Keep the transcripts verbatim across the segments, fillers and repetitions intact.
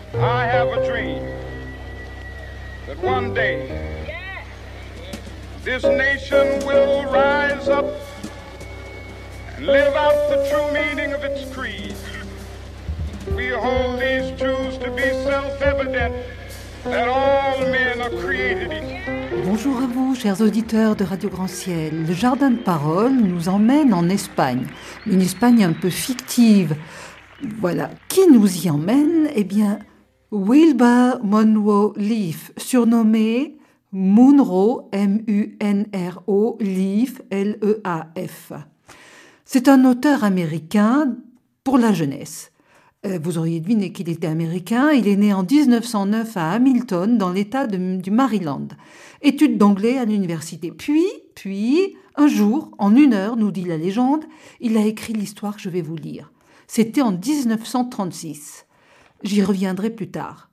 I have a dream that one day this nation will rise up and live out the true meaning of its creed. We hold these truths to be self-evident that all men are created equal. Bonjour à vous, chers auditeurs de Radio Grand Ciel. Le Jardin de Parole nous emmène en Espagne, une Espagne un peu fictive. Voilà, qui nous y emmène? Eh bien, Wilbur Monroe Leaf, surnommé Munro, M U N R O, Leaf, L E A F. C'est un auteur américain pour la jeunesse. Euh, vous auriez deviné qu'il était américain. Il est né en dix-neuf cent neuf à Hamilton, dans l'État de, du Maryland. Études d'anglais à l'université. Puis, puis, un jour, en une heure, nous dit la légende, il a écrit l'histoire que je vais vous lire. C'était en dix-neuf cent trente-six. J'y reviendrai plus tard.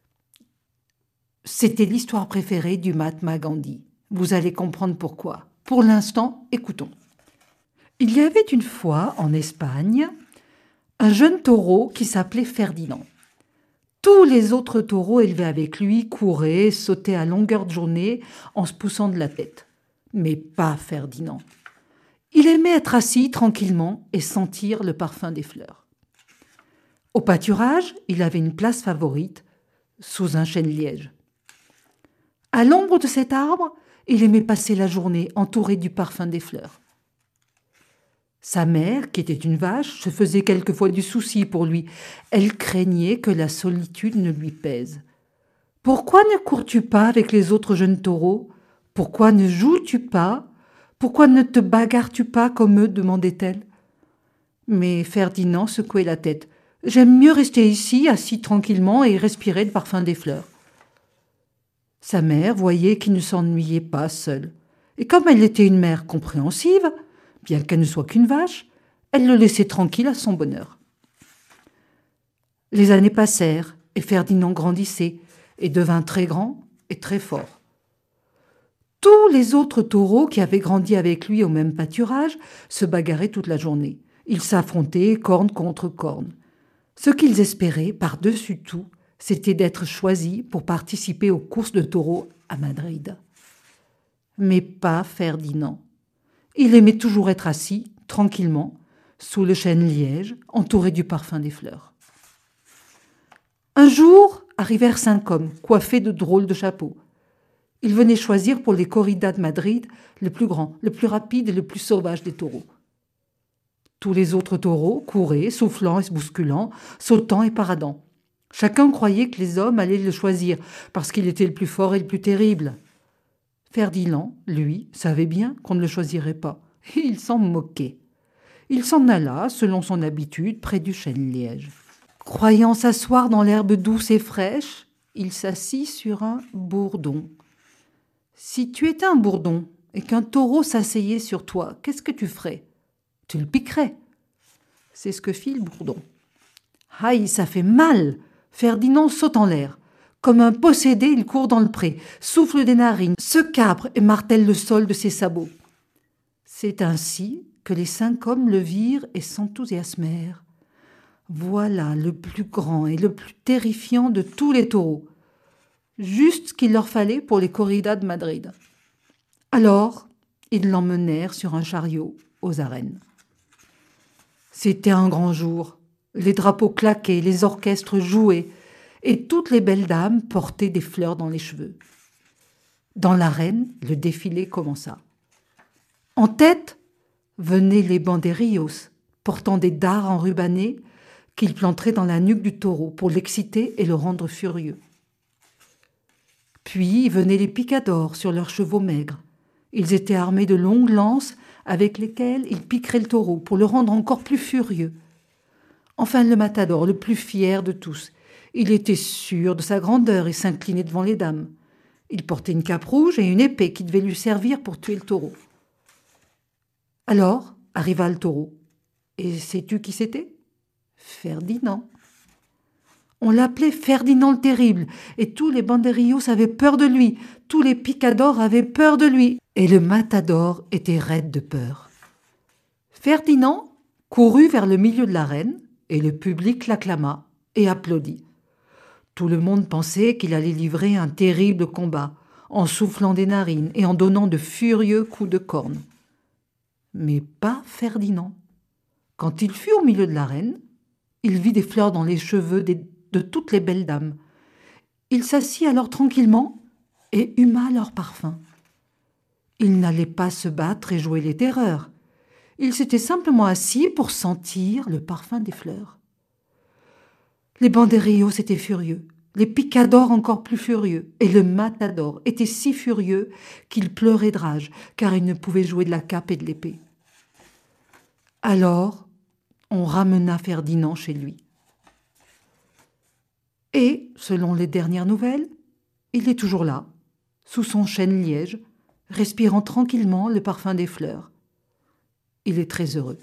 C'était l'histoire préférée du Mahatma Gandhi. Vous allez comprendre pourquoi. Pour l'instant, écoutons. Il y avait une fois, en Espagne, un jeune taureau qui s'appelait Ferdinand. Tous les autres taureaux élevés avec lui couraient, sautaient à longueur de journée en se poussant de la tête. Mais pas Ferdinand. Il aimait être assis tranquillement et sentir le parfum des fleurs. Au pâturage, il avait une place favorite, sous un chêne-liège. À l'ombre de cet arbre, il aimait passer la journée entouré du parfum des fleurs. Sa mère, qui était une vache, se faisait quelquefois du souci pour lui. Elle craignait que la solitude ne lui pèse. « Pourquoi ne cours-tu pas avec les autres jeunes taureaux? Pourquoi ne joues-tu pas? Pourquoi ne te bagarres-tu pas comme eux ?» demandait-elle. Mais Ferdinand secouait la tête. « J'aime mieux rester ici, assis tranquillement et respirer le parfum des fleurs. » Sa mère voyait qu'il ne s'ennuyait pas seul. Et comme elle était une mère compréhensive, bien qu'elle ne soit qu'une vache, elle le laissait tranquille à son bonheur. Les années passèrent et Ferdinand grandissait et devint très grand et très fort. Tous les autres taureaux qui avaient grandi avec lui au même pâturage se bagarraient toute la journée. Ils s'affrontaient corne contre corne. Ce qu'ils espéraient, par-dessus tout, c'était d'être choisis pour participer aux courses de taureaux à Madrid. Mais pas Ferdinand. Il aimait toujours être assis, tranquillement, sous le chêne-liège, entouré du parfum des fleurs. Un jour, arrivèrent cinq hommes, coiffés de drôles de chapeaux. Ils venaient choisir pour les corridas de Madrid le plus grand, le plus rapide et le plus sauvage des taureaux. Tous les autres taureaux couraient, soufflant et se bousculant, sautant et paradant. Chacun croyait que les hommes allaient le choisir, parce qu'il était le plus fort et le plus terrible. Ferdinand, lui, savait bien qu'on ne le choisirait pas, et il s'en moquait. Il s'en alla, selon son habitude, près du chêne-liège. Croyant s'asseoir dans l'herbe douce et fraîche, il s'assit sur un bourdon. Si tu étais un bourdon et qu'un taureau s'asseyait sur toi, qu'est-ce que tu ferais? Tu le piquerais. C'est ce que fit le bourdon. Aïe, ça fait mal! Ferdinand saute en l'air. Comme un possédé, il court dans le pré, souffle des narines, se cabre et martèle le sol de ses sabots. C'est ainsi que les cinq hommes le virent et s'enthousiasmèrent. Voilà le plus grand et le plus terrifiant de tous les taureaux. Juste ce qu'il leur fallait pour les corridas de Madrid. Alors, ils l'emmenèrent sur un chariot aux arènes. C'était un grand jour. Les drapeaux claquaient, les orchestres jouaient, et toutes les belles dames portaient des fleurs dans les cheveux. Dans l'arène, le défilé commença. En tête venaient les banderillos, portant des dards enrubannés qu'ils planteraient dans la nuque du taureau pour l'exciter et le rendre furieux. Puis venaient les picadors sur leurs chevaux maigres. Ils étaient armés de longues lances avec lesquelles ils piqueraient le taureau pour le rendre encore plus furieux. Enfin le matador, le plus fier de tous. Il était sûr de sa grandeur et s'inclinait devant les dames. Il portait une cape rouge et une épée qui devait lui servir pour tuer le taureau. Alors arriva le taureau. Et sais-tu qui c'était? Ferdinand. On l'appelait Ferdinand le Terrible, et tous les banderillos avaient peur de lui, tous les picadors avaient peur de lui, et le matador était raide de peur. Ferdinand courut vers le milieu de l'arène, et le public l'acclama et applaudit. Tout le monde pensait qu'il allait livrer un terrible combat, en soufflant des narines et en donnant de furieux coups de corne. Mais pas Ferdinand. Quand il fut au milieu de l'arène, il vit des fleurs dans les cheveux des, de toutes les belles dames. Il s'assit alors tranquillement et huma leur parfum. Il n'allait pas se battre et jouer les terreurs. Il s'était simplement assis pour sentir le parfum des fleurs. Les banderillos étaient furieux, les picadors encore plus furieux, et le matador était si furieux qu'il pleurait de rage, car il ne pouvait jouer de la cape et de l'épée. Alors, on ramena Ferdinand chez lui. Et, selon les dernières nouvelles, il est toujours là, sous son chêne liège, respirant tranquillement le parfum des fleurs. Il est très heureux.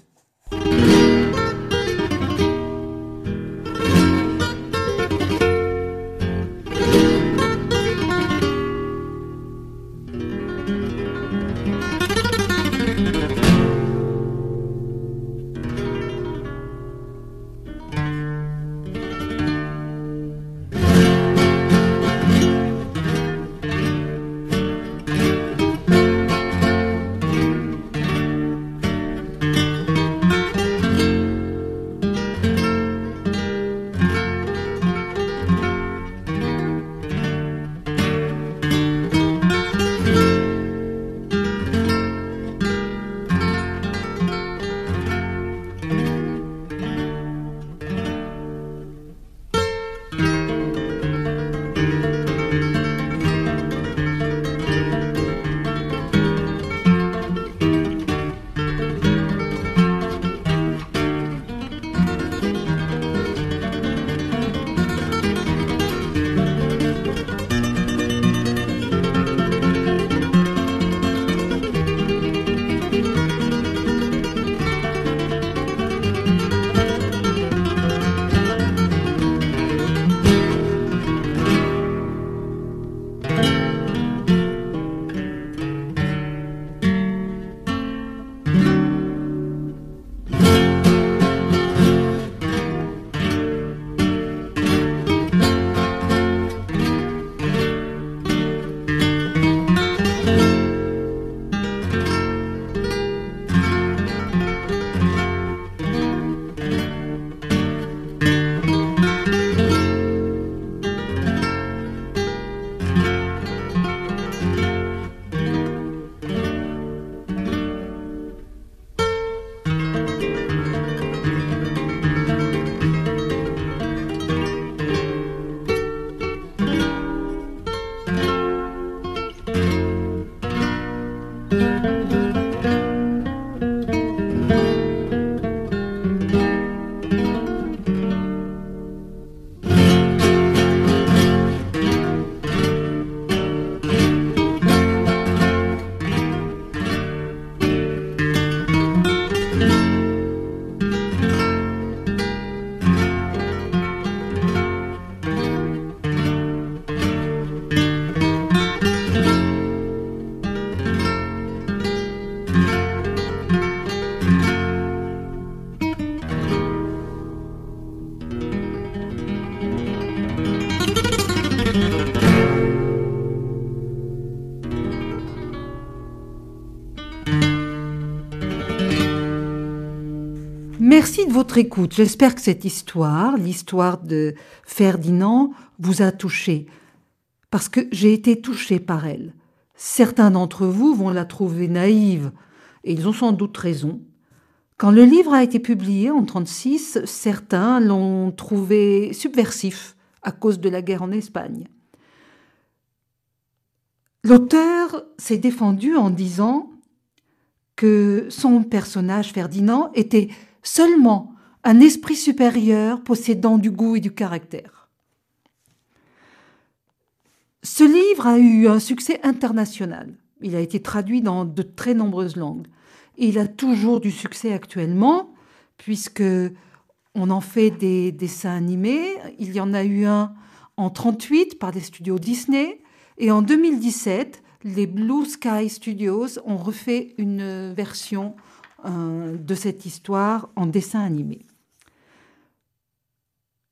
Merci de votre écoute. J'espère que cette histoire, l'histoire de Ferdinand, vous a touché, parce que j'ai été touchée par elle. Certains d'entre vous vont la trouver naïve, et ils ont sans doute raison. Quand le livre a été publié en trente-six, certains l'ont trouvé subversif à cause de la guerre en Espagne. L'auteur s'est défendu en disant que son personnage Ferdinand était seulement un esprit supérieur possédant du goût et du caractère. Ce livre a eu un succès international. Il a été traduit dans de très nombreuses langues. Et il a toujours du succès actuellement, puisque on en fait des dessins animés. Il y en a eu un en trente-huit par des studios Disney. Et en deux mille dix-sept, les Blue Sky Studios ont refait une version euh, de cette histoire en dessin animé.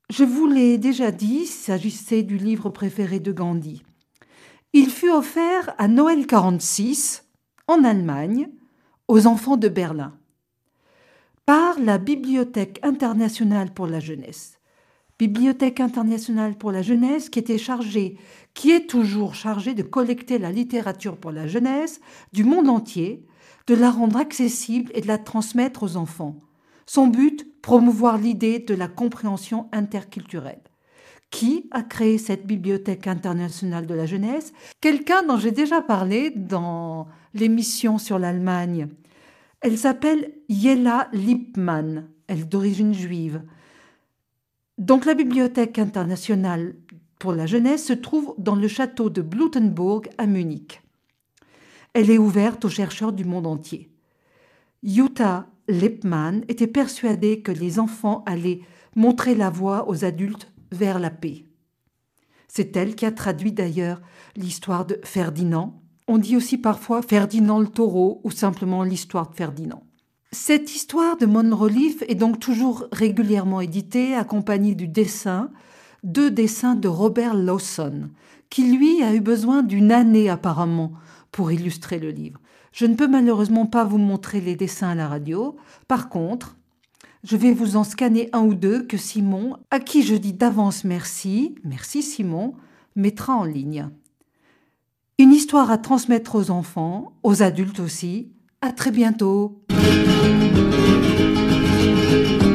Je vous l'ai déjà dit, il s'agissait du livre préféré de Gandhi. Il fut offert à Noël quarante-six, en Allemagne, aux enfants de Berlin, par la Bibliothèque internationale pour la jeunesse. Bibliothèque internationale pour la jeunesse qui était chargée, qui est toujours chargée de collecter la littérature pour la jeunesse du monde entier, de la rendre accessible et de la transmettre aux enfants. Son but, promouvoir l'idée de la compréhension interculturelle. Qui a créé cette Bibliothèque internationale de la jeunesse? Quelqu'un dont j'ai déjà parlé dans l'émission sur l'Allemagne. Elle s'appelle Jella Lippmann, elle est d'origine juive. Donc la Bibliothèque internationale pour la jeunesse se trouve dans le château de Blutenburg à Munich. Elle est ouverte aux chercheurs du monde entier. Jutta Lippmann était persuadée que les enfants allaient montrer la voie aux adultes vers la paix. C'est elle qui a traduit d'ailleurs l'histoire de Ferdinand. On dit aussi parfois Ferdinand le taureau ou simplement l'histoire de Ferdinand. Cette histoire de Monroe Leaf est donc toujours régulièrement éditée, accompagnée du dessin, deux dessins de Robert Lawson, qui lui a eu besoin d'une année apparemment pour illustrer le livre. Je ne peux malheureusement pas vous montrer les dessins à la radio. Par contre, je vais vous en scanner un ou deux que Simon, à qui je dis d'avance merci, merci Simon, mettra en ligne. Une histoire à transmettre aux enfants, aux adultes aussi. À très bientôt.